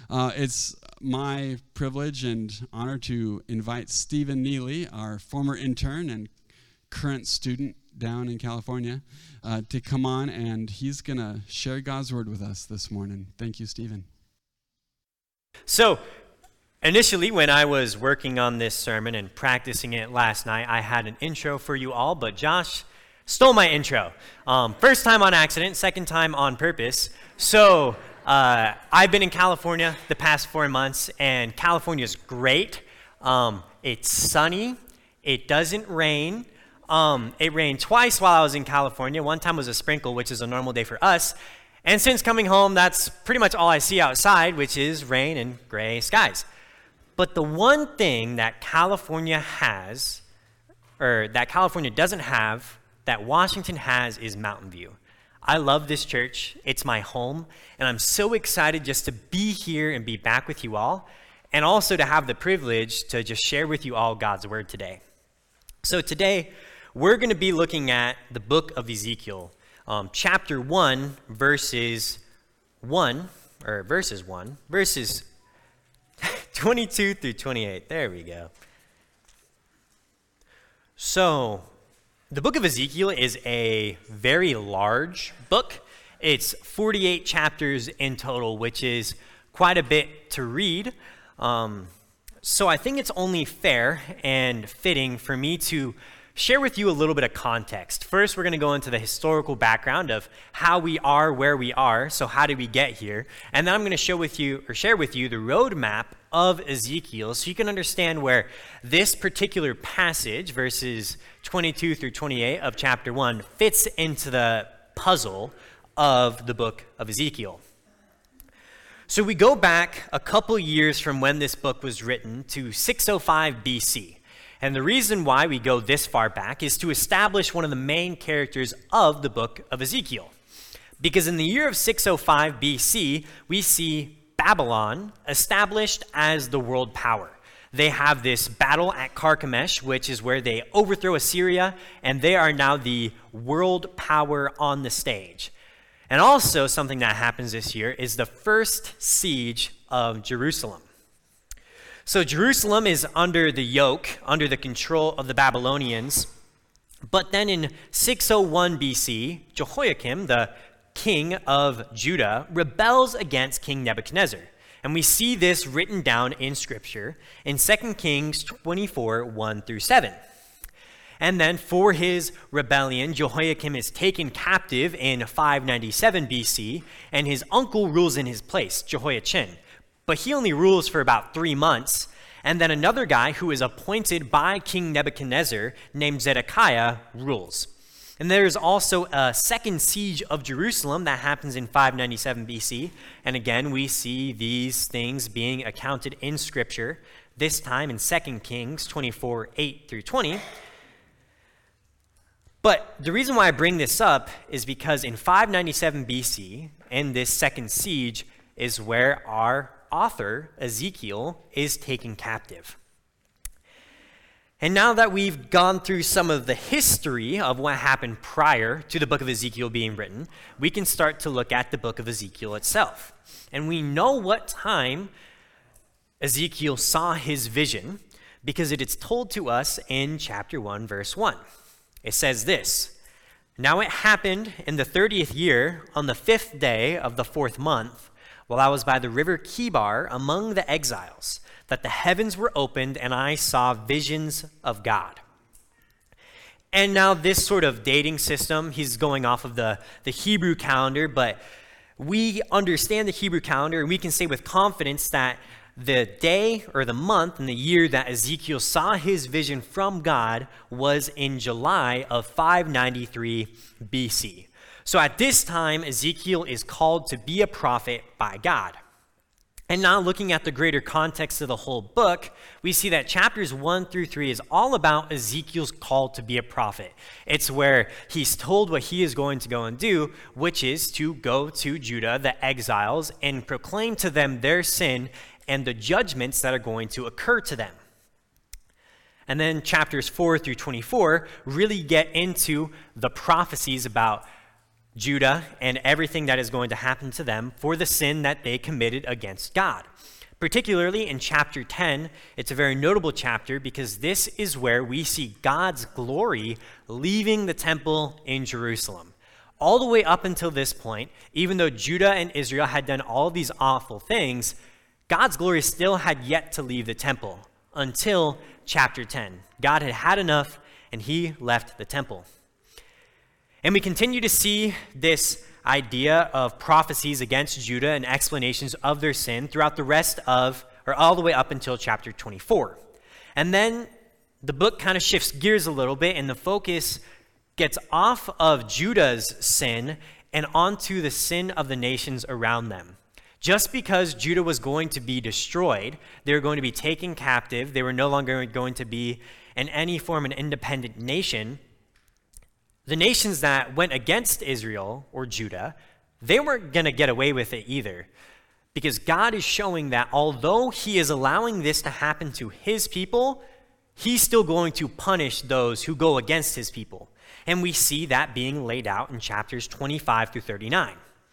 It's my privilege and honor to invite Stephen Neely, our former intern and current student down in California, to come on, and he's going to share God's word with us this morning. Thank you, Stephen. So, initially, when I was working on this sermon and practicing it last night, I had an intro for you all, but Josh stole my intro. First time on accident, second time on purpose. So, I've been in California the past 4 months, and California's great. It's sunny. It doesn't rain. It rained twice while I was in California. One time was a sprinkle, which is a normal day for us. And since coming home, that's pretty much all I see outside, which is rain and gray skies. But the one thing that California has, or that California doesn't have, that Washington has, is Mountain View. I love this church. It's my home. And I'm so excited just to be here and be back with you all, and also to have the privilege to just share with you all God's word today. So today, we're going to be looking at the book of Ezekiel, chapter 1, verses 22 through 28. There we go. So, the book of Ezekiel is a very large book. It's 48 chapters in total, which is quite a bit to read. So I think it's only fair and fitting for me to share with you a little bit of context. First, we're going to go into the historical background of how we are where we are. So how did we get here? And then I'm going to share with you the roadmap of Ezekiel, so you can understand where this particular passage, verses 22 through 28 of chapter 1, fits into the puzzle of the book of Ezekiel. So we go back a couple years from when this book was written to 605 BC. And the reason why we go this far back is to establish one of the main characters of the book of Ezekiel. Because in the year of 605 BC, we see Babylon established as the world power. They have this battle at Carchemish, which is where they overthrow Assyria, and they are now the world power on the stage. And also something that happens this year is the first siege of Jerusalem. So Jerusalem is under the yoke, under the control of the Babylonians. But then in 601 BC, Jehoiakim, the king of Judah, rebels against King Nebuchadnezzar. And we see this written down in Scripture in 2 Kings 24, 1 through 7. And then for his rebellion, Jehoiakim is taken captive in 597 BC, and his uncle rules in his place, Jehoiachin. But he only rules for about 3 months, and then another guy who is appointed by King Nebuchadnezzar named Zedekiah rules. And there's also a second siege of Jerusalem that happens in 597 BC, and again we see these things being accounted in Scripture, this time in 2 Kings 24, 8 through 20. But the reason why I bring this up is because in 597 BC, in this second siege, is where our author, Ezekiel, is taken captive. And now that we've gone through some of the history of what happened prior to the book of Ezekiel being written, we can start to look at the book of Ezekiel itself. And we know what time Ezekiel saw his vision because it is told to us in chapter 1, verse 1. It says this: "Now it happened in the 30th year, on the 5th day of the 4th month, while I was by the river Kibar among the exiles, that the heavens were opened, and I saw visions of God." And now this sort of dating system, he's going off of the Hebrew calendar, but we understand the Hebrew calendar, and we can say with confidence that the day or the month and the year that Ezekiel saw his vision from God was in July of 593 BC. So at this time, Ezekiel is called to be a prophet by God. And now looking at the greater context of the whole book, we see that chapters 1 through 3 is all about Ezekiel's call to be a prophet. It's where he's told what he is going to go and do, which is to go to Judah, the exiles, and proclaim to them their sin and the judgments that are going to occur to them. And then chapters 4 through 24 really get into the prophecies about Judah and everything that is going to happen to them for the sin that they committed against God. Particularly in chapter 10, it's a very notable chapter because this is where we see God's glory leaving the temple in Jerusalem. All the way up until this point, even though Judah and Israel had done all these awful things, God's glory still had yet to leave the temple until chapter 10. God had had enough and he left the temple. And we continue to see this idea of prophecies against Judah and explanations of their sin throughout the rest of, or all the way up until chapter 24. And then the book kind of shifts gears a little bit and the focus gets off of Judah's sin and onto the sin of the nations around them. Just because Judah was going to be destroyed, they were going to be taken captive, they were no longer going to be in any form an independent nation, the nations that went against Israel or Judah, they weren't going to get away with it either. Because God is showing that although he is allowing this to happen to his people, he's still going to punish those who go against his people. And we see that being laid out in chapters 25 through 39.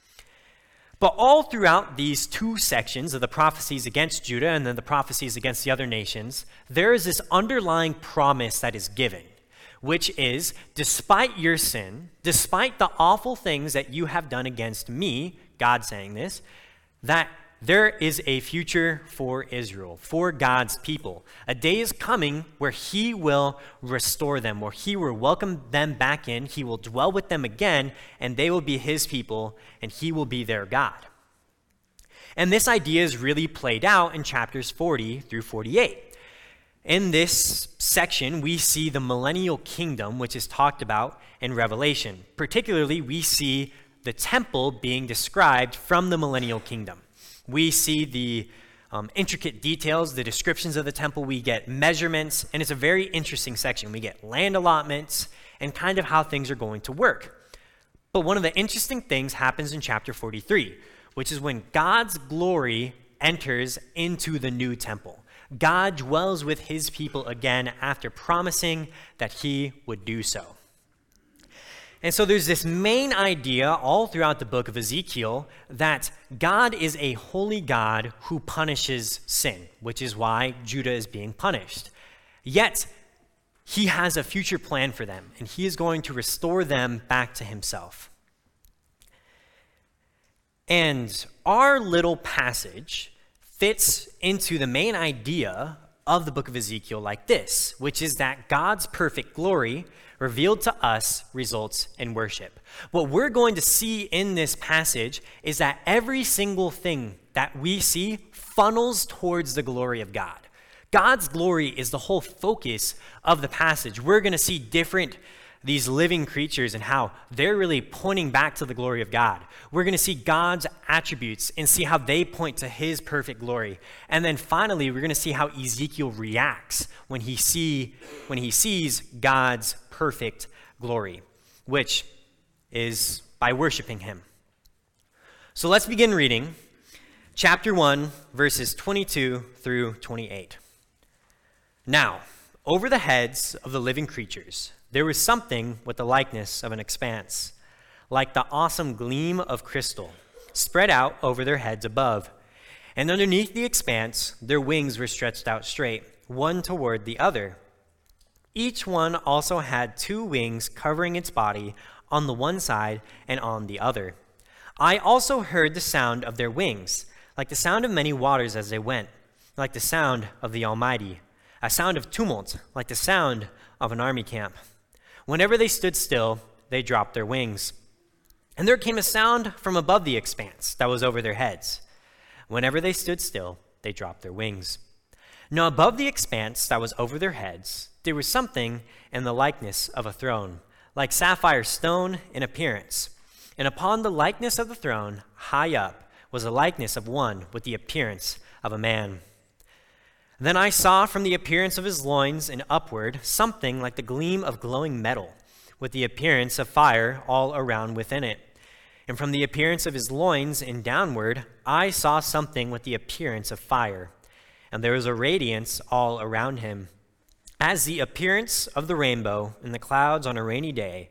But all throughout these two sections of the prophecies against Judah and then the prophecies against the other nations, there is this underlying promise that is given, which is, despite your sin, despite the awful things that you have done against me, God saying this, that there is a future for Israel, for God's people. A day is coming where he will restore them, where he will welcome them back in, he will dwell with them again, and they will be his people, and he will be their God. And this idea is really played out in chapters 40 through 48. In this section, we see the millennial kingdom, which is talked about in Revelation. Particularly, we see the temple being described from the millennial kingdom. We see the intricate details, the descriptions of the temple. We get measurements, and it's a very interesting section. We get land allotments and kind of how things are going to work. But one of the interesting things happens in chapter 43, which is when God's glory enters into the new temple. God dwells with his people again after promising that he would do so. And so there's this main idea all throughout the book of Ezekiel that God is a holy God who punishes sin, which is why Judah is being punished. Yet, he has a future plan for them, and he is going to restore them back to himself. And our little passage fits into the main idea of the book of Ezekiel like this, which is that God's perfect glory revealed to us results in worship. What we're going to see in this passage is that every single thing that we see funnels towards the glory of God. God's glory is the whole focus of the passage. We're going to see these living creatures and how they're really pointing back to the glory of God. We're going to see God's attributes and see how they point to his perfect glory. And then finally, we're going to see how Ezekiel reacts when he sees God's perfect glory, which is by worshiping him. So let's begin reading chapter 1, verses 22 through 28. Now, over the heads of the living creatures, there was something with the likeness of an expanse, like the awesome gleam of crystal, spread out over their heads above. And underneath the expanse, their wings were stretched out straight, one toward the other. Each one also had 2 wings covering its body on the one side and on the other. I also heard the sound of their wings, like the sound of many waters as they went, like the sound of the Almighty, a sound of tumult, like the sound of an army camp. Whenever they stood still, they dropped their wings. And there came a sound from above the expanse that was over their heads. Whenever they stood still, they dropped their wings. Now above the expanse that was over their heads, there was something in the likeness of a throne, like sapphire stone in appearance. And upon the likeness of the throne, high up, was a likeness of one with the appearance of a man. Then I saw from the appearance of his loins and upward something like the gleam of glowing metal, with the appearance of fire all around within it. And from the appearance of his loins and downward, I saw something with the appearance of fire. And there was a radiance all around him, as the appearance of the rainbow in the clouds on a rainy day,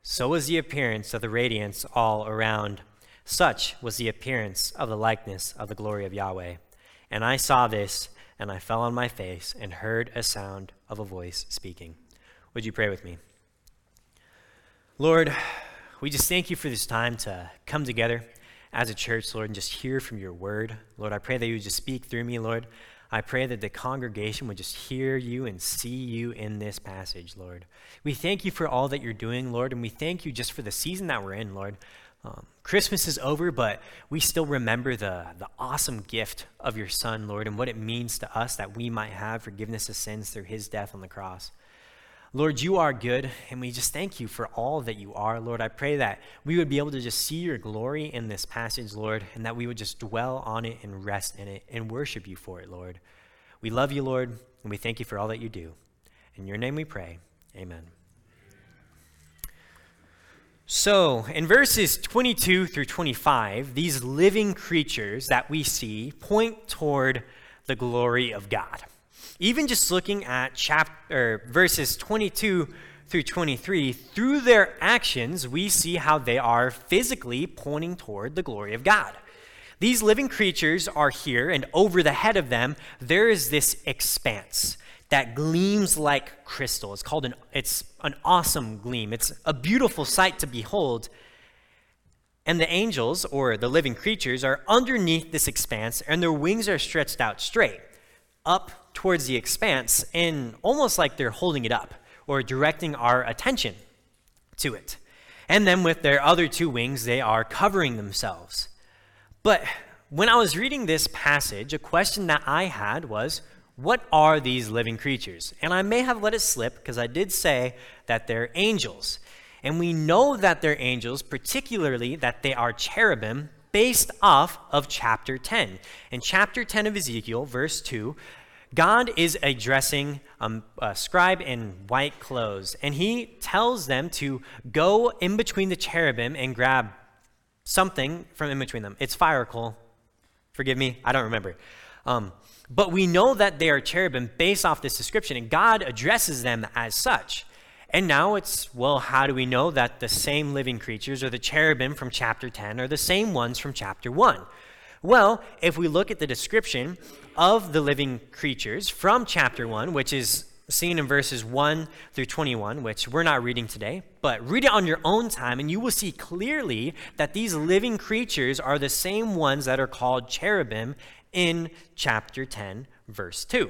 So was the appearance of the radiance all around. Such was the appearance of the likeness of the glory of Yahweh. And I saw this, and I fell on my face and heard a sound of a voice speaking. Would you pray with me? Lord, we just thank you for this time to come together as a church, Lord, and just hear from your word. Lord, I pray that you would just speak through me, Lord. I pray that the congregation would just hear you and see you in this passage, Lord. We thank you for all that you're doing, Lord, and we thank you just for the season that we're in, Lord. Christmas is over, but we still remember the awesome gift of your Son, Lord, and what it means to us that we might have forgiveness of sins through his death on the cross. Lord, you are good, and we just thank you for all that you are, Lord. I pray that we would be able to just see your glory in this passage, Lord, and that we would just dwell on it and rest in it and worship you for it, Lord. We love you, Lord, and we thank you for all that you do. In your name we pray, amen. So, in verses 22 through 25, these living creatures that we see point toward the glory of God. Even just looking at verses 22 through 23, through their actions, we see how they are physically pointing toward the glory of God. These living creatures are here, and over the head of them, there is this expanse that gleams like crystal. It's an awesome gleam. It's a beautiful sight to behold. And the angels, or the living creatures, are underneath this expanse, and their wings are stretched out straight, up towards the expanse, and almost like they're holding it up, or directing our attention to it. And then with their other two wings, they are covering themselves. But when I was reading this passage, a question that I had was, what are these living creatures? And I may have let it slip because I did say that they're angels. And we know that they're angels, particularly that they are cherubim, based off of chapter 10. In chapter 10 of Ezekiel, verse 2, God is addressing a scribe in white clothes, and he tells them to go in between the cherubim and grab something from in between them. It's fire coal. Forgive me, I don't remember. But we know that they are cherubim based off this description, and God addresses them as such. And now it's, well, how do we know that the same living creatures, or the cherubim from chapter 10, are the same ones from chapter 1? Well, if we look at the description of the living creatures from chapter 1, which is seen in verses 1 through 21, which we're not reading today, but read it on your own time, and you will see clearly that these living creatures are the same ones that are called cherubim in chapter 10, verse 2.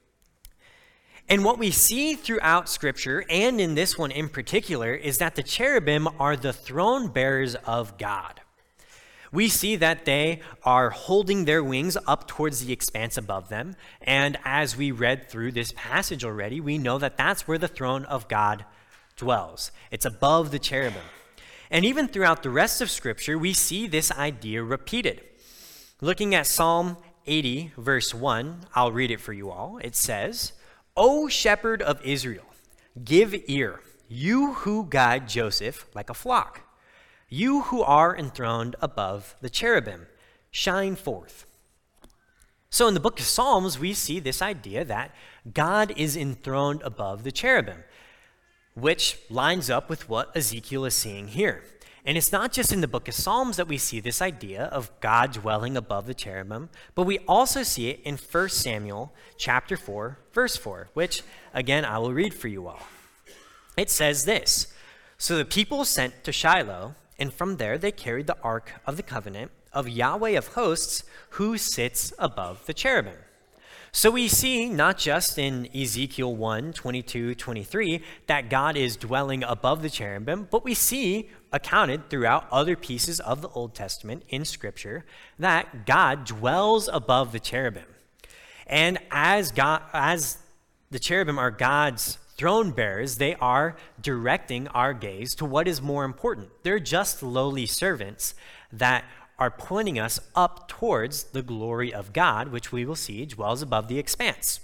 And what we see throughout Scripture, and in this one in particular, is that the cherubim are the throne bearers of God. We see that they are holding their wings up towards the expanse above them, and as we read through this passage already, we know that that's where the throne of God dwells. It's above the cherubim. And even throughout the rest of Scripture, we see this idea repeated. Looking at Psalm 80, verse 1, I'll read it for you all. It says, "O shepherd of Israel, give ear, you who guide Joseph like a flock. You who are enthroned above the cherubim, shine forth." So in the book of Psalms, we see this idea that God is enthroned above the cherubim, which lines up with what Ezekiel is seeing here. And it's not just in the book of Psalms that we see this idea of God dwelling above the cherubim, but we also see it in 1 Samuel chapter 4, verse 4, which, again, I will read for you all. It says this, "So the people sent to Shiloh, and from there they carried the ark of the covenant of Yahweh of hosts, who sits above the cherubim." So we see, not just in Ezekiel 1, 22, 23, that God is dwelling above the cherubim, but we see accounted throughout other pieces of the Old Testament in Scripture that God dwells above the cherubim. And as the cherubim are God's throne bearers, they are directing our gaze to what is more important. They're just lowly servants that are pointing us up towards the glory of God, which we will see dwells above the expanse.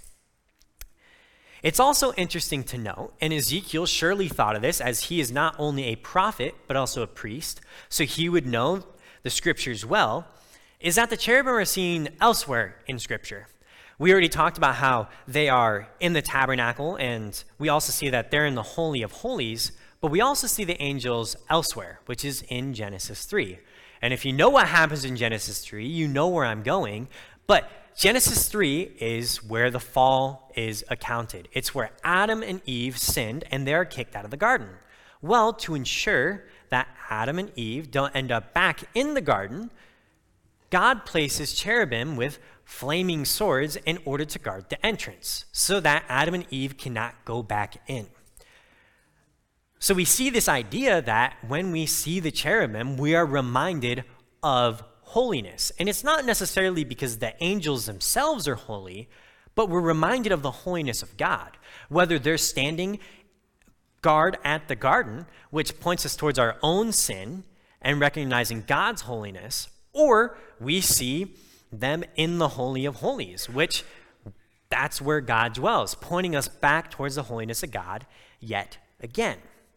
It's also interesting to note, and Ezekiel surely thought of this as he is not only a prophet, but also a priest, so he would know the Scriptures well, is that the cherubim are seen elsewhere in Scripture. We already talked about how they are in the tabernacle, and we also see that they're in the Holy of Holies, But we also see the angels elsewhere, which is in Genesis 3. And if you know what happens in Genesis 3, you know where I'm going. But Genesis 3 is where the fall is accounted. It's where Adam and Eve sinned and they're kicked out of the garden. Well, to ensure that Adam and Eve don't end up back in the garden, God places cherubim with flaming swords in order to guard the entrance so that Adam and Eve cannot go back in. So we see this idea that when we see the cherubim, we are reminded of holiness. And it's not necessarily because the angels themselves are holy, but we're reminded of the holiness of God. Whether they're standing guard at the garden, which points us towards our own sin and recognizing God's holiness, or we see them in the Holy of Holies, which that's where God dwells, pointing us back towards the holiness of God yet again.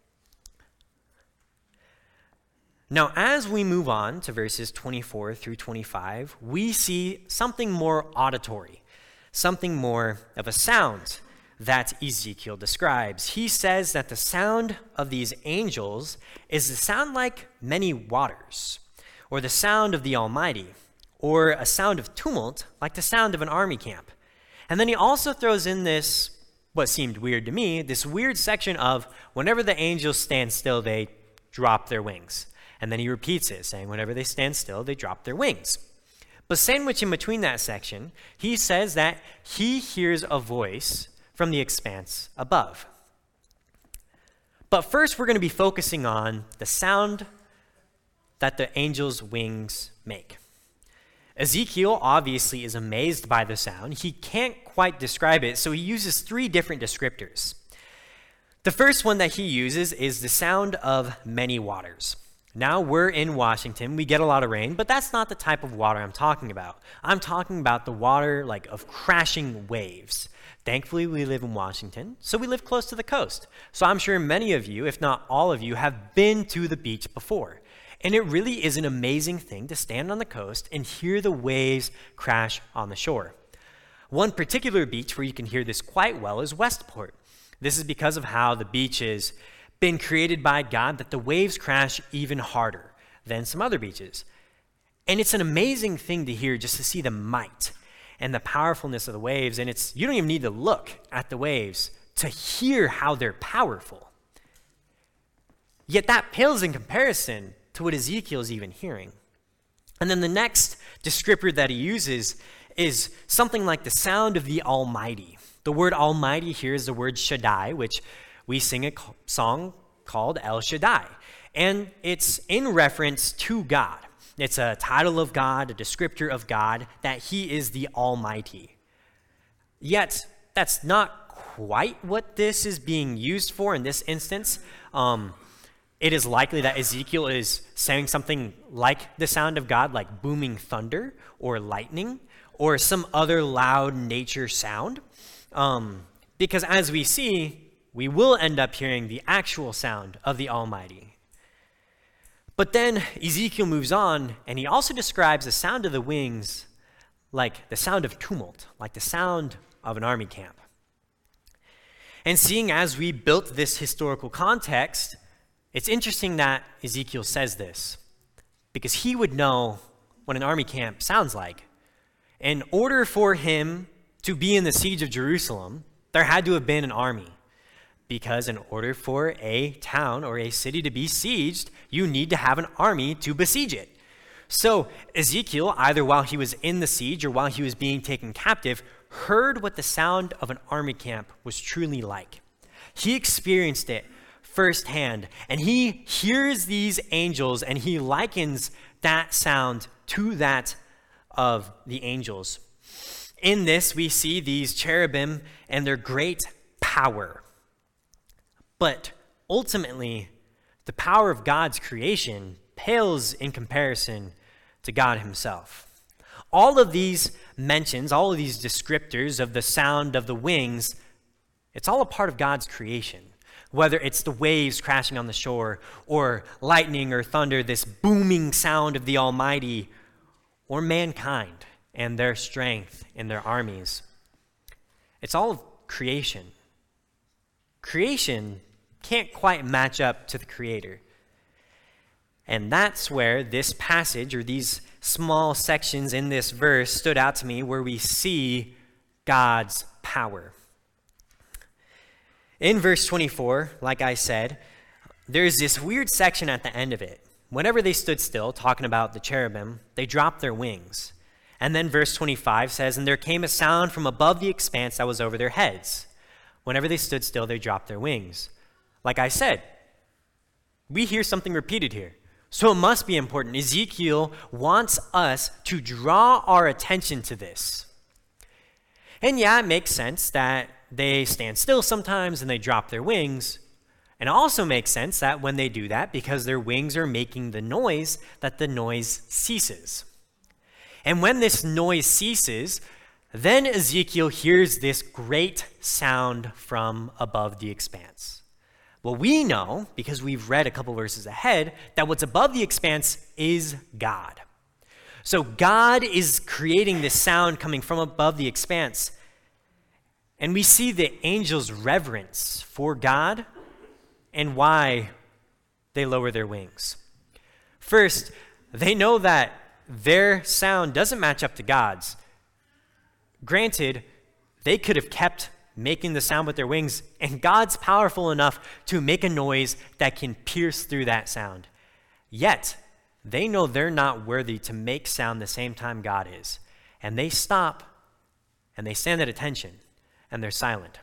Now, as we move on to verses 24 through 25, we see something more auditory, something more of a sound that Ezekiel describes. He says that the sound of these angels is the sound like many waters, or the sound of the Almighty, or a sound of tumult like the sound of an army camp. And then he also throws in this, what seemed weird to me, this weird section of whenever the angels stand still, they drop their wings. And then he repeats it, saying whenever they stand still, they drop their wings. But sandwiched in between that section, he says that he hears a voice from the expanse above. But first, we're going to be focusing on the sound that the angels' wings make. Ezekiel obviously is amazed by the sound. He can't quite describe it, so he uses 3 different descriptors. The first one that he uses is the sound of many waters. Now we're in Washington, we get a lot of rain, but that's not the type of water I'm talking about. I'm talking about the water like of crashing waves. Thankfully, we live in Washington, so we live close to the coast. So I'm sure many of you, if not all of you, have been to the beach before. And it really is an amazing thing to stand on the coast and hear the waves crash on the shore. One particular beach where you can hear this quite well is Westport. This is because of how the beach is been created by God that the waves crash even harder than some other beaches. And it's an amazing thing to hear, just to see the might and the powerfulness of the waves. And you don't even need to look at the waves to hear how they're powerful. Yet that pales in comparison to what Ezekiel is even hearing. And then the next descriptor that he uses is something like the sound of the Almighty. The word Almighty here is the word Shaddai, which we sing a song called El Shaddai, and it's in reference to God. It's a title of God, a descriptor of God, that he is the Almighty. Yet, that's not quite what this is being used for in this instance. It is likely that Ezekiel is saying something like the sound of God, like booming thunder or lightning or some other loud nature sound, because as we see, we will end up hearing the actual sound of the Almighty. But then Ezekiel moves on, and he also describes the sound of the wings like the sound of tumult, like the sound of an army camp. And seeing as we built this historical context, it's interesting that Ezekiel says this, because he would know what an army camp sounds like. In order for him to be in the siege of Jerusalem, there had to have been an army. Because in order for a town or a city to be sieged, you need to have an army to besiege it. So Ezekiel, either while he was in the siege or while he was being taken captive, heard what the sound of an army camp was truly like. He experienced it firsthand, and he hears these angels, and he likens that sound to that of the angels. In this, we see these cherubim and their great power. But ultimately, the power of God's creation pales in comparison to God himself. All of these mentions, all of these descriptors of the sound of the wings, it's all a part of God's creation. Whether it's the waves crashing on the shore, or lightning or thunder, this booming sound of the Almighty, or mankind and their strength and their armies. It's all of creation. Creation can't quite match up to the Creator. And that's where this passage, or these small sections in this verse, stood out to me, where we see God's power. In verse 24, like I said, there's this weird section at the end of it. Whenever they stood still, talking about the cherubim, they dropped their wings. And then verse 25 says, and there came a sound from above the expanse that was over their heads. Whenever they stood still, they dropped their wings. Like I said, we hear something repeated here. So it must be important. Ezekiel wants us to draw our attention to this. And yeah, it makes sense that they stand still sometimes and they drop their wings. And it also makes sense that when they do that, because their wings are making the noise, that the noise ceases. And when this noise ceases, then Ezekiel hears this great sound from above the expanse. Well, we know, because we've read a couple verses ahead, that what's above the expanse is God. So God is creating this sound coming from above the expanse. And we see the angels' reverence for God and why they lower their wings. First, they know that their sound doesn't match up to God's. Granted, they could have kept making the sound with their wings, and God's powerful enough to make a noise that can pierce through that sound. Yet, they know they're not worthy to make sound the same time God is. And they stop, and they stand at attention, and they're silent.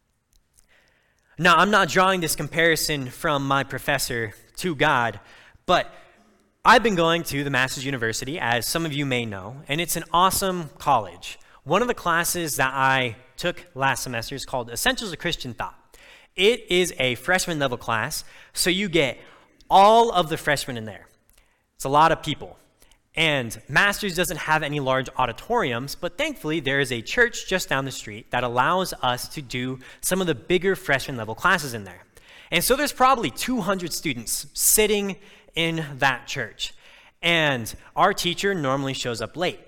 Now, I'm not drawing this comparison from my professor to God, but I've been going to the Masters University, as some of you may know, and it's an awesome college. One of the classes that I took last semester is called Essentials of Christian Thought. It is a freshman level class, so you get all of the freshmen in there. It's a lot of people. And Masters doesn't have any large auditoriums, but thankfully there is a church just down the street that allows us to do some of the bigger freshman level classes in there. And so there's probably 200 students sitting in that church. And our teacher normally shows up late.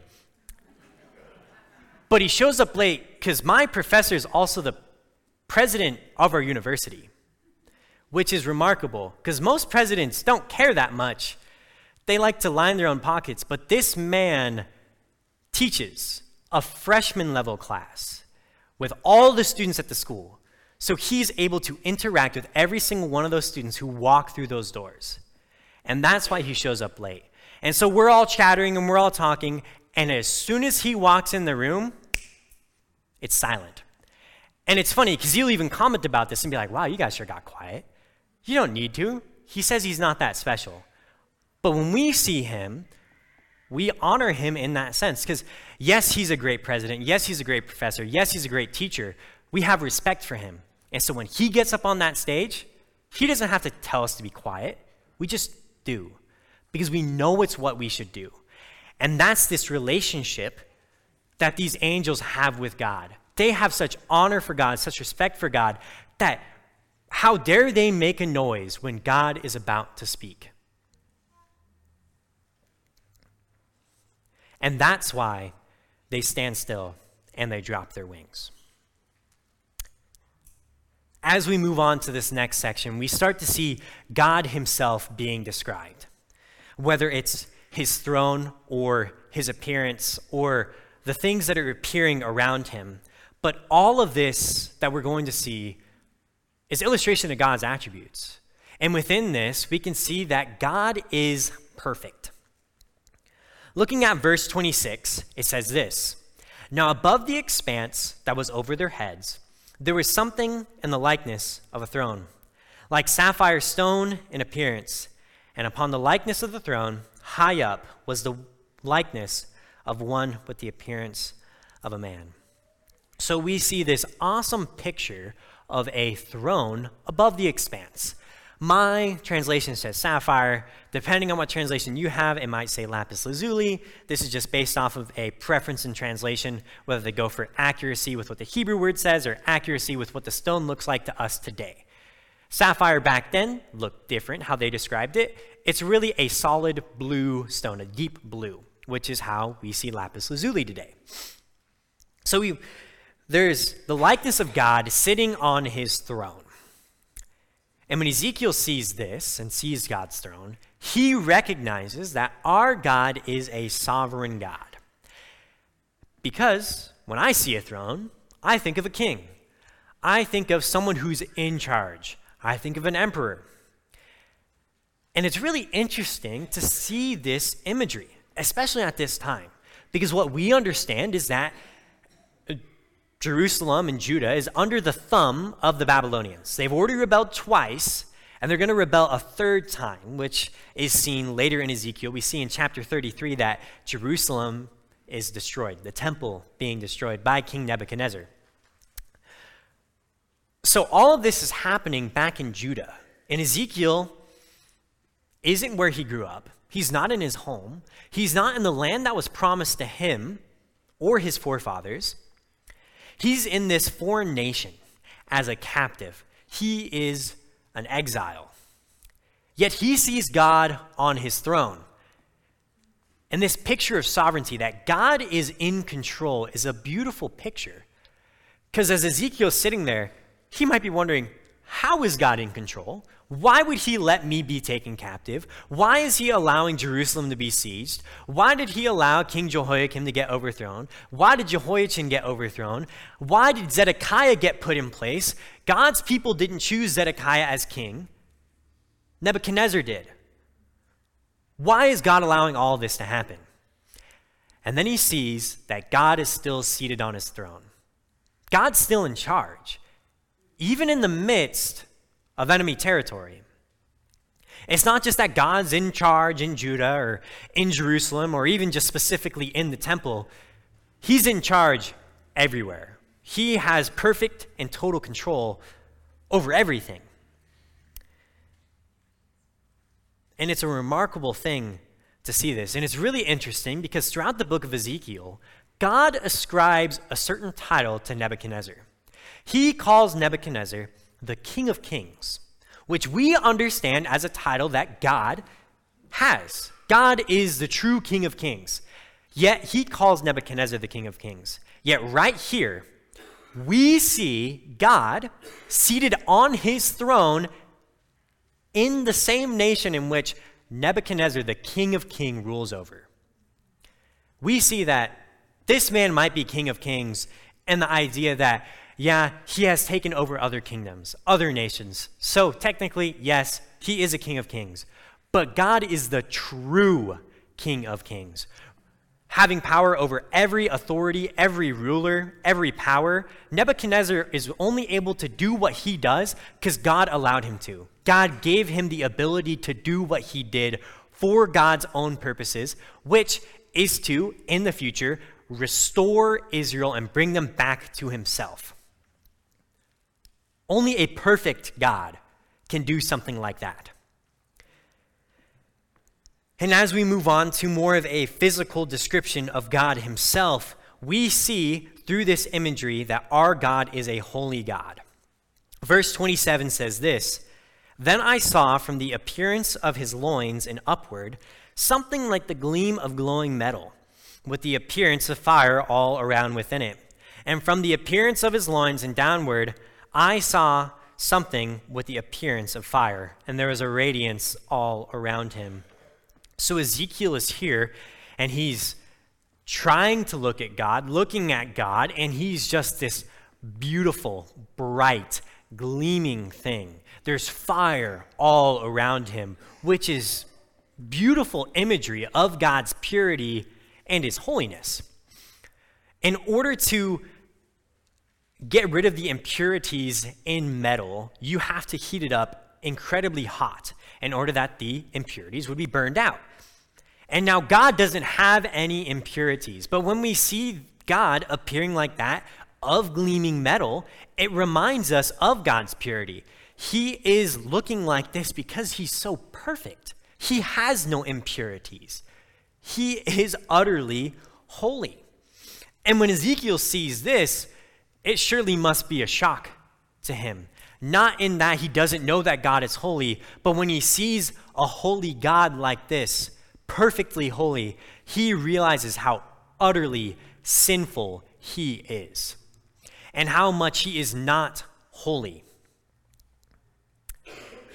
But he shows up late because my professor is also the president of our university, which is remarkable because most presidents don't care that much. They like to line their own pockets, but this man teaches a freshman level class with all the students at the school. So he's able to interact with every single one of those students who walk through those doors. And that's why he shows up late. And so we're all chattering and we're all talking, and as soon as he walks in the room, it's silent. And it's funny because he'll even comment about this and be like, wow, you guys sure got quiet. You don't need to. He says he's not that special. But when we see him, we honor him in that sense. Because yes, he's a great president. Yes, he's a great professor. Yes, he's a great teacher. We have respect for him. And so when he gets up on that stage, he doesn't have to tell us to be quiet. We just do. Because we know it's what we should do. And that's this relationship that these angels have with God. They have such honor for God, such respect for God, that how dare they make a noise when God is about to speak? And that's why they stand still and they drop their wings. As we move on to this next section, we start to see God himself being described. Whether it's his throne or his appearance or the things that are appearing around him. But all of this that we're going to see is illustration of God's attributes. And within this, we can see that God is perfect. Looking at verse 26, it says this, "Now above the expanse that was over their heads, there was something in the likeness of a throne, like sapphire stone in appearance, and upon the likeness of the throne, high up, was the likeness of one with the appearance of a man." So we see this awesome picture of a throne above the expanse. My translation says sapphire. Depending on what translation you have, it might say lapis lazuli. This is just based off of a preference in translation, whether they go for accuracy with what the Hebrew word says or accuracy with what the stone looks like to us today. Sapphire back then looked different, how they described it. It's really a solid blue stone, a deep blue, which is how we see lapis lazuli today. So there's the likeness of God sitting on his throne. And when Ezekiel sees this and sees God's throne, he recognizes that our God is a sovereign God. Because when I see a throne, I think of a king. I think of someone who's in charge. I think of an emperor. And it's really interesting to see this imagery, especially at this time, because what we understand is that Jerusalem and Judah is under the thumb of the Babylonians. They've already rebelled twice, and they're going to rebel a third time, which is seen later in Ezekiel. We see in chapter 33 that Jerusalem is destroyed, the temple being destroyed by King Nebuchadnezzar. So all of this is happening back in Judah. And Ezekiel isn't where he grew up. He's not in his home. He's not in the land that was promised to him or his forefathers. He's in this foreign nation as a captive. He is an exile. Yet he sees God on his throne. And this picture of sovereignty, that God is in control, is a beautiful picture. Because as Ezekiel's sitting there, he might be wondering, how is God in control? Why would he let me be taken captive? Why is he allowing Jerusalem to be sieged? Why did he allow King Jehoiakim to get overthrown? Why did Jehoiachin get overthrown? Why did Zedekiah get put in place? God's people didn't choose Zedekiah as king. Nebuchadnezzar did. Why is God allowing all this to happen? And then he sees that God is still seated on his throne. God's still in charge, even in the midst of enemy territory. It's not just that God's in charge in Judah or in Jerusalem or even just specifically in the temple. He's in charge everywhere. He has perfect and total control over everything. And it's a remarkable thing to see this. And it's really interesting because throughout the book of Ezekiel, God ascribes a certain title to Nebuchadnezzar. He calls Nebuchadnezzar the King of Kings, which we understand as a title that God has. God is the true King of Kings. Yet he calls Nebuchadnezzar the King of Kings. Yet right here, we see God seated on his throne in the same nation in which Nebuchadnezzar, the King of Kings, rules over. We see that this man might be King of Kings, and the idea that, yeah, he has taken over other kingdoms, other nations. So technically, yes, he is a King of Kings. But God is the true King of Kings, having power over every authority, every ruler, every power. Nebuchadnezzar is only able to do what he does because God allowed him to. God gave him the ability to do what he did for God's own purposes, which is to, in the future, restore Israel and bring them back to himself. Only a perfect God can do something like that. And as we move on to more of a physical description of God himself, we see through this imagery that our God is a holy God. Verse 27 says this, "Then I saw from the appearance of his loins and upward something like the gleam of glowing metal, with the appearance of fire all around within it. And from the appearance of his loins and downward, I saw something with the appearance of fire, and there was a radiance all around him." So Ezekiel is here, and he's trying to look at God, looking at God, and he's just this beautiful, bright, gleaming thing. There's fire all around him, which is beautiful imagery of God's purity and his holiness. In order to get rid of the impurities in metal, you have to heat it up incredibly hot in order that the impurities would be burned out. And now God doesn't have any impurities, but when we see God appearing like that of gleaming metal, it reminds us of God's purity. He is looking like this because he's so perfect. He has no impurities. He is utterly holy. And when Ezekiel sees this, it surely must be a shock to him. Not in that he doesn't know that God is holy, but when he sees a holy God like this, perfectly holy, he realizes how utterly sinful he is and how much he is not holy.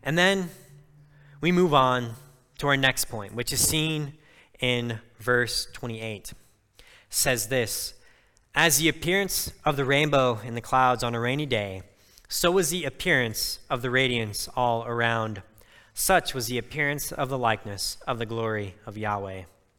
And then we move on to our next point, which is seen in verse 28. It says this, "As the appearance of the rainbow in the clouds on a rainy day, so was the appearance of the radiance all around. Such was the appearance of the likeness of the glory of Yahweh."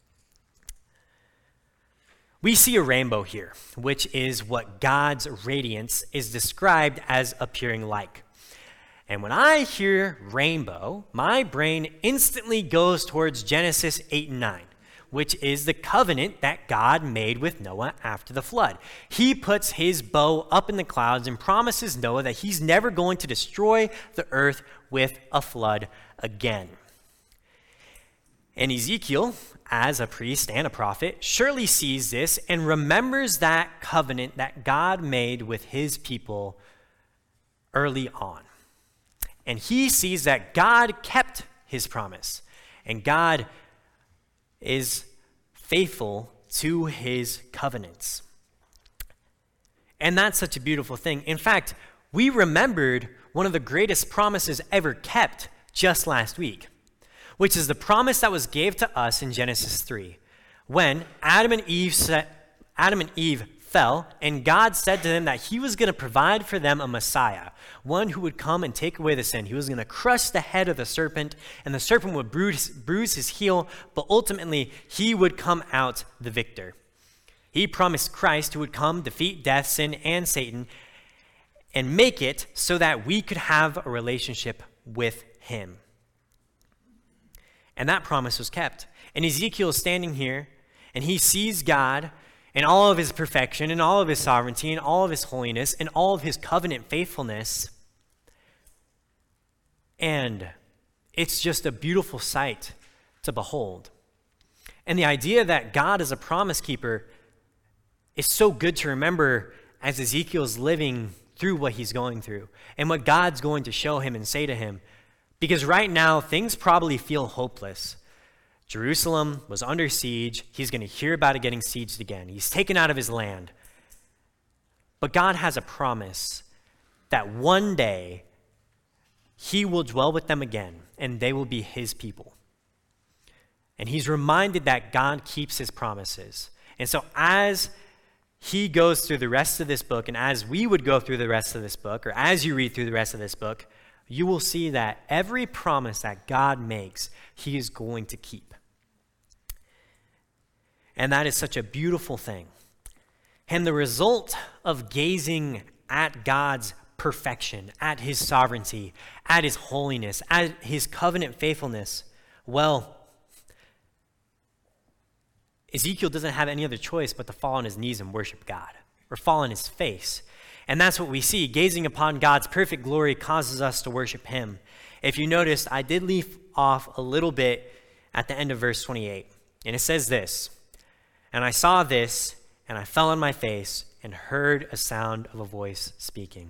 We see a rainbow here, which is what God's radiance is described as appearing like. And when I hear rainbow, my brain instantly goes towards Genesis 8 and 9, which is the covenant that God made with Noah after the flood. He puts his bow up in the clouds and promises Noah that he's never going to destroy the earth with a flood again. And Ezekiel, as a priest and a prophet, surely sees this and remembers that covenant that God made with his people early on. And he sees that God kept his promise, and God is faithful to his covenants. And that's such a beautiful thing. In fact, we remembered one of the greatest promises ever kept just last week, which is the promise that was gave to us in Genesis 3, when Adam and Eve fell, and God said to them that he was going to provide for them a Messiah, one who would come and take away the sin. He was going to crush the head of the serpent, and the serpent would bruise his heel, but ultimately he would come out the victor. He promised Christ who would come, defeat death, sin, and Satan, and make it so that we could have a relationship with him. And that promise was kept. And Ezekiel is standing here, and he sees God in all of his perfection, and all of his sovereignty, and all of his holiness, and all of his covenant faithfulness. And it's just a beautiful sight to behold. And the idea that God is a promise keeper is so good to remember as Ezekiel's living through what he's going through, and what God's going to show him and say to him. Because right now, things probably feel hopeless. Jerusalem was under siege. He's going to hear about it getting sieged again. He's taken out of his land. But God has a promise that one day he will dwell with them again, and they will be his people. And he's reminded that God keeps his promises. And so as he goes through the rest of this book, and as we would go through the rest of this book, or as you read through the rest of this book, you will see that every promise that God makes, he is going to keep. And that is such a beautiful thing. And the result of gazing at God's perfection, at his sovereignty, at his holiness, at his covenant faithfulness, well, Ezekiel doesn't have any other choice but to fall on his knees and worship God, or fall on his face. And that's what we see. Gazing upon God's perfect glory causes us to worship him. If you noticed, I did leave off a little bit at the end of verse 28. And it says this, "And I saw this, and I fell on my face, and heard a sound of a voice speaking."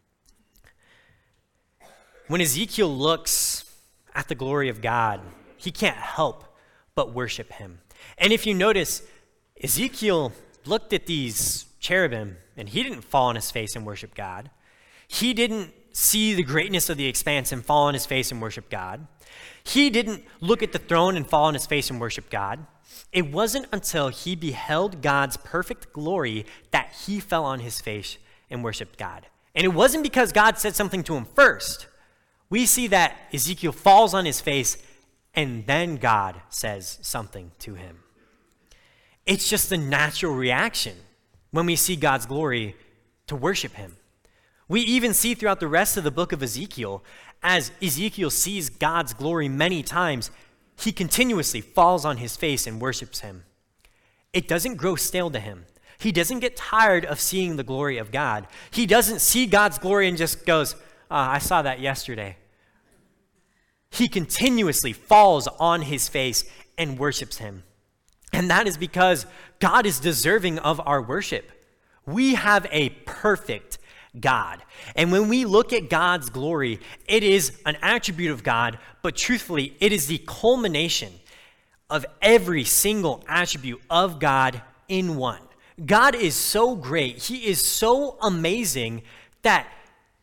When Ezekiel looks at the glory of God, he can't help but worship him. And if you notice, Ezekiel looked at these cherubim, and he didn't fall on his face and worship God. He didn't see the greatness of the expanse and fall on his face and worship God. He didn't look at the throne and fall on his face and worship God. It wasn't until he beheld God's perfect glory that he fell on his face and worshiped God. And it wasn't because God said something to him first. We see that Ezekiel falls on his face, and then God says something to him. It's just a natural reaction when we see God's glory to worship him. We even see throughout the rest of the book of Ezekiel, as Ezekiel sees God's glory many times, he continuously falls on his face and worships him. It doesn't grow stale to him. He doesn't get tired of seeing the glory of God. He doesn't see God's glory and just goes, I saw that yesterday. He continuously falls on his face and worships him. And that is because God is deserving of our worship. We have a perfect God. And when we look at God's glory, it is an attribute of God, but truthfully, it is the culmination of every single attribute of God in one. God is so great, he is so amazing that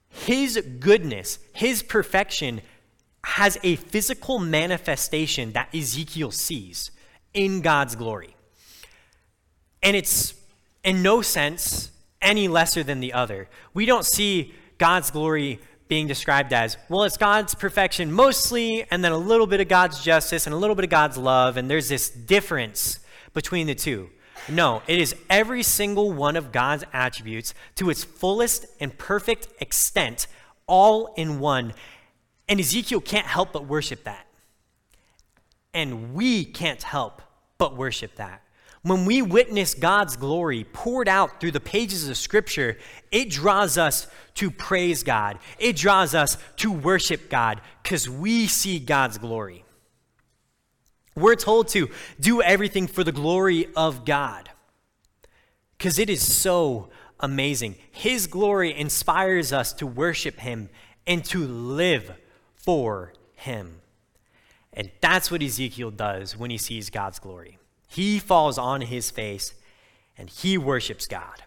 His goodness, his perfection has a physical manifestation that Ezekiel sees in God's glory. And it's in no sense any lesser than the other. We don't see God's glory being described as, well, it's God's perfection mostly, and then a little bit of God's justice and a little bit of God's love, and there's this difference between the two. No, it is every single one of God's attributes to its fullest and perfect extent, all in one. And Ezekiel can't help but worship that. And we can't help but worship that. When we witness God's glory poured out through the pages of Scripture, it draws us to praise God. It draws us to worship God because we see God's glory. We're told to do everything for the glory of God because it is so amazing. His glory inspires us to worship him and to live for him. And that's what Ezekiel does when he sees God's glory. He falls on his face and he worships God.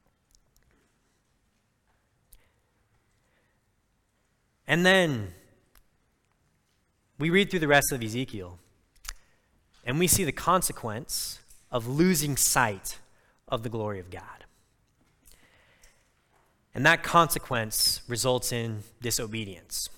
And then we read through the rest of Ezekiel and we see the consequence of losing sight of the glory of God. And that consequence results in disobedience.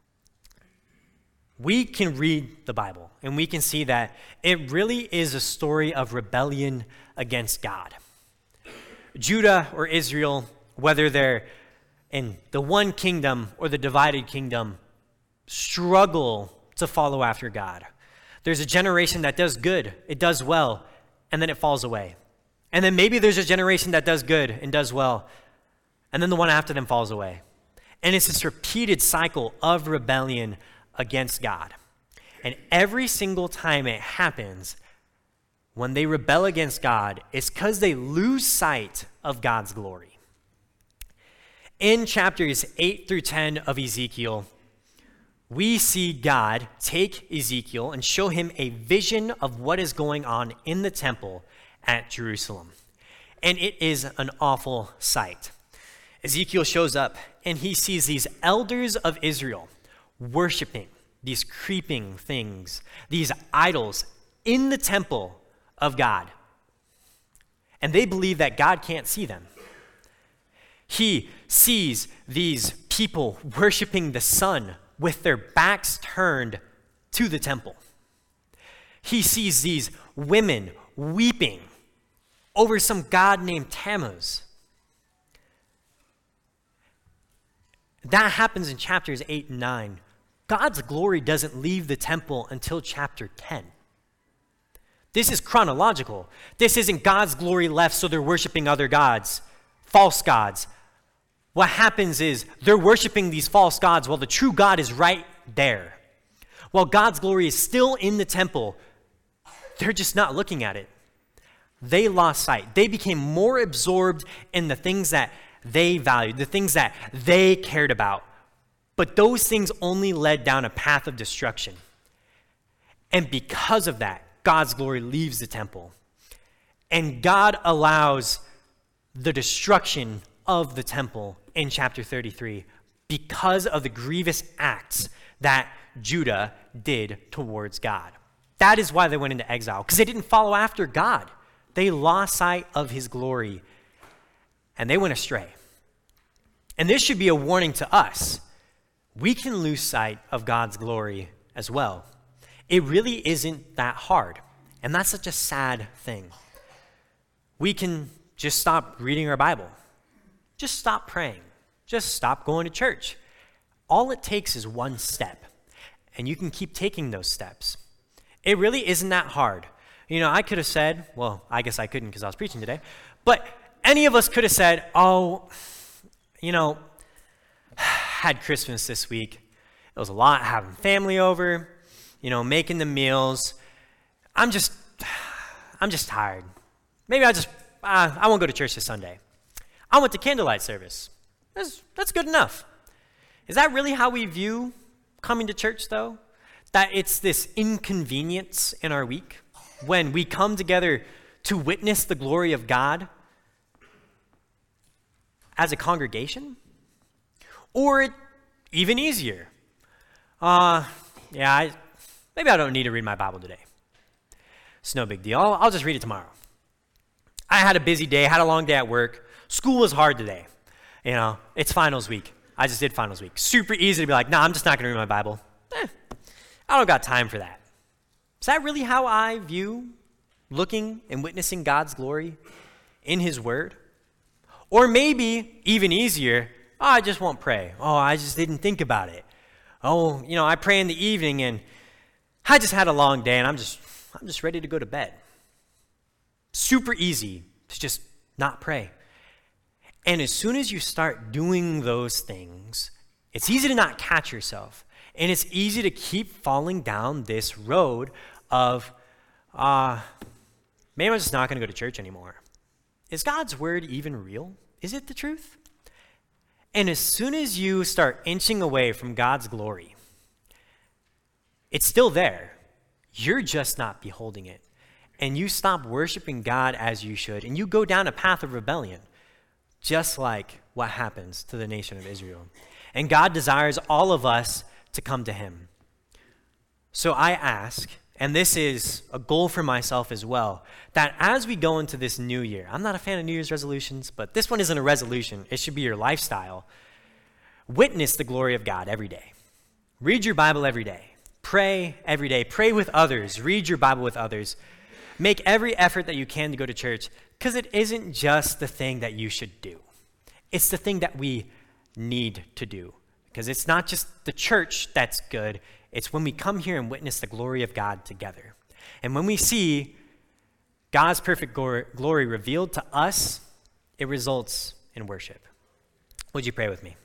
We can read the Bible and we can see that it really is a story of rebellion against God. Judah or Israel, whether they're in the one kingdom or the divided kingdom, struggle to follow after God. There's a generation that does good, it does well, and then it falls away. And then maybe there's a generation that does good and does well, and then the one after them falls away. And it's this repeated cycle of rebellion against God. And every single time it happens, when they rebel against God, it's because they lose sight of God's glory. In chapters 8 through 10 of Ezekiel, we see God take Ezekiel and show him a vision of what is going on in the temple at Jerusalem. And it is an awful sight. Ezekiel shows up and he sees these elders of Israel worshiping these creeping things, these idols in the temple of God. And they believe that God can't see them. He sees these people worshiping the sun with their backs turned to the temple. He sees these women weeping over some god named Tammuz. That happens in chapters 8 and 9. God's glory doesn't leave the temple until chapter 10. This is chronological. This isn't God's glory left so they're worshiping other gods, false gods. What happens is they're worshiping these false gods while the true God is right there. While God's glory is still in the temple, they're just not looking at it. They lost sight. They became more absorbed in the things that they valued, the things that they cared about. But those things only led down a path of destruction. And because of that, God's glory leaves the temple. And God allows the destruction of the temple in chapter 33 because of the grievous acts that Judah did towards God. That is why they went into exile, because they didn't follow after God. They lost sight of his glory, and they went astray. And this should be a warning to us. We can lose sight of God's glory as well. It really isn't that hard, and that's such a sad thing. We can just stop reading our Bible. Just stop praying. Just stop going to church. All it takes is one step, and you can keep taking those steps. It really isn't that hard. You know, I could have said, well, I guess I couldn't because I was preaching today, but any of us could have said, oh, you know, had Christmas this week. It was a lot, having family over, you know, making the meals. I'm just tired. Maybe I won't go to church this Sunday. I went to candlelight service. That's good enough. Is that really how we view coming to church, though? That it's this inconvenience in our week when we come together to witness the glory of God as a congregation? Or even easier, maybe I don't need to read my Bible today. It's no big deal. I'll just read it tomorrow. I had a busy day, had a long day at work. School was hard today. It's finals week. I just did finals week. Super easy to be like, nah, I'm just not going to read my Bible. I don't got time for that. Is that really how I view looking and witnessing God's glory in his word? Or maybe even easier, I just won't pray. I just didn't think about it. I pray in the evening and I just had a long day and I'm just ready to go to bed. Super easy to just not pray. And as soon as you start doing those things, it's easy to not catch yourself. And it's easy to keep falling down this road of, maybe I'm just not going to go to church anymore. Is God's word even real? Is it the truth? And as soon as you start inching away from God's glory, it's still there. You're just not beholding it. And you stop worshiping God as you should, and you go down a path of rebellion, just like what happens to the nation of Israel. And God desires all of us to come to him. So I ask, and this is a goal for myself as well, that as we go into this new year, I'm not a fan of New Year's resolutions, but this one isn't a resolution. It should be your lifestyle. Witness the glory of God every day. Read your Bible every day. Pray every day. Pray with others. Read your Bible with others. Make every effort that you can to go to church, because it isn't just the thing that you should do. It's the thing that we need to do. Because it's not just the church that's good. It's when we come here and witness the glory of God together. And when we see God's perfect glory revealed to us, it results in worship. Would you pray with me?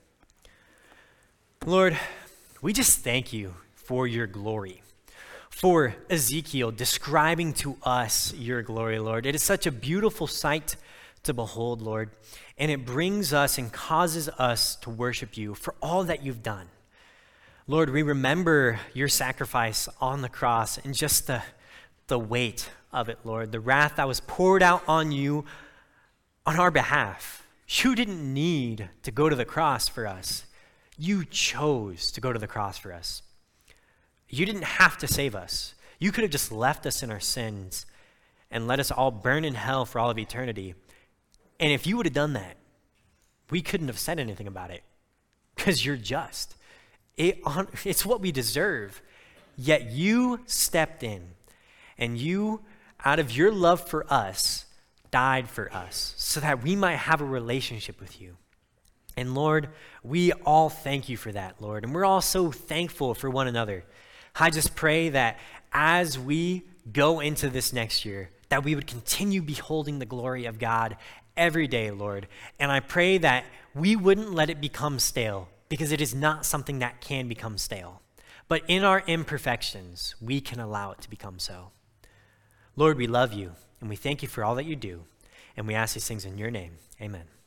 Lord, we just thank you for your glory, for Ezekiel describing to us your glory, Lord. It is such a beautiful sight to behold, Lord, and it brings us and causes us to worship you for all that you've done. Lord, we remember your sacrifice on the cross and just the weight of it, Lord, the wrath that was poured out on you on our behalf. You didn't need to go to the cross for us. You chose to go to the cross for us. You didn't have to save us. You could have just left us in our sins and let us all burn in hell for all of eternity. And if you would have done that, we couldn't have said anything about it because you're just. It's what we deserve. Yet you stepped in and you, out of your love for us, died for us so that we might have a relationship with you. And Lord, we all thank you for that, Lord. And we're all so thankful for one another. I just pray that as we go into this next year, that we would continue beholding the glory of God every day, Lord. And I pray that we wouldn't let it become stale, because it is not something that can become stale. But in our imperfections, we can allow it to become so. Lord, we love you, and we thank you for all that you do. And we ask these things in your name. Amen.